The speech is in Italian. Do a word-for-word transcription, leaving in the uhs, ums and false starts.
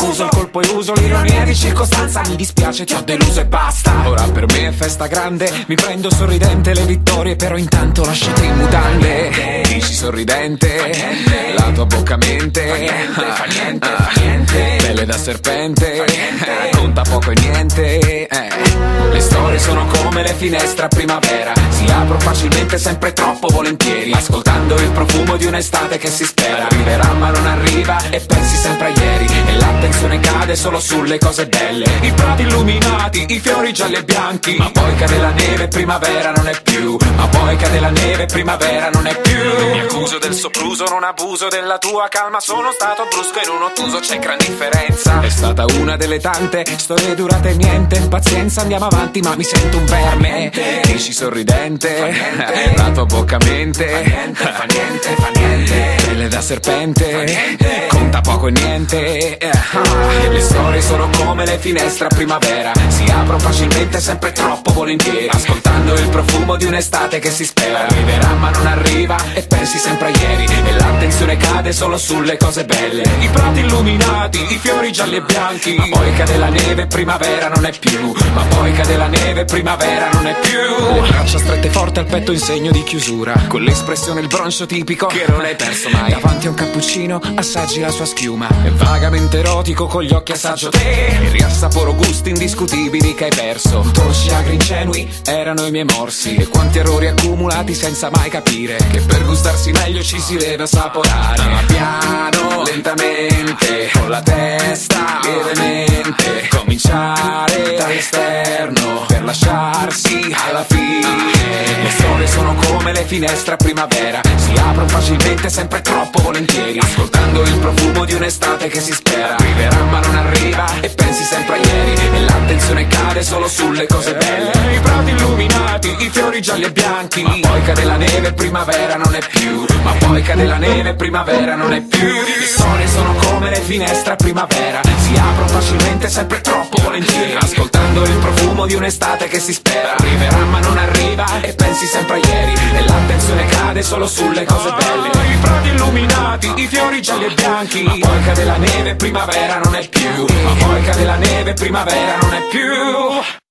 confuso, il colpo è uso, l'ironia di circostanza. Mi dispiace, ti ho deluso e basta. Ora per me è festa grande, mi prendo sorridente le vittorie, però intanto lasciate in mutande. Dici sorridente, la tua bocca mente, fa niente, fa niente, fa niente. Pelle da serpente, conta poco e niente. eh. Le storie sono come le finestre a primavera, si aprono facilmente, sempre troppo volentieri, ascoltando il profumo di un'estate che si spera arriverà ma non arriva, e pensi sempre a ieri, e l'attenzione cade solo sulle cose belle. I prati illuminati, i fiori gialli e bianchi, ma poi cade la neve, primavera non è più. Ma poi cade la neve, primavera non è più. Mi accuso del sopruso, non abuso della tua calma, sono stato brusco e non ottuso, c'è gran differenza. È stata una delle tante storie durate niente, pazienza andiamo avanti ma mi sento un verme. Dici sorridente, la tua bocca mente, fa niente, fa niente, fa niente. Pelle da serpente, conta poco e niente. Le storie sono come le finestre a primavera, si aprono facilmente, sempre troppo volentieri, ascoltando il profumo di un'estate che si spera arriverà ma non arriva, e pensi sempre a ieri, e l'attenzione cade solo sulle cose belle. I prati illuminati, i fiori gialli e bianchi, ma poi cade la neve, primavera non è più. Ma poi cade la neve, primavera non è più. Le braccia strette forte al petto in segno di chiusura, con l'espressione il broncio tipico che non hai perso mai. Davanti a un cappuccino assaggi la sua schiuma, è vagamente erotico con gli occhi assaggio te, e riassaporo gusti indiscutibili che hai perso. Dolci agri ingenui erano i miei morsi, e quanti errori accumulati senza mai capire che per gustarsi meglio ci si deve assaporare. Ma piano, lentamente, con la testa lievemente, cominciare dall'esterno per lasciarsi alla fine. Le storie sono come le finestre a primavera, si aprono facilmente, sempre troppo volentieri, ascoltando il profumo di un'estate che si spera arriverà ma non arriva, e pensi sempre a ieri, e l'attenzione cade solo sulle cose belle. I prati illuminati, i fiori gialli e bianchi, ma poi cade la neve, primavera non è più. Ma poi cade la neve, primavera non è più. Le storie sono come le finestre a primavera, si aprono facilmente, sempre troppo volentieri, ascoltando il profumo di un'estate che si spera arriverà ma non arriva, e pensi sempre a ieri, e l'attenzione cade solo sulle cose belle. I prati illuminati, i fiori gialli e bianchi, ma poi cade la neve, primavera non è più. Ma poi cade la neve, primavera non è più.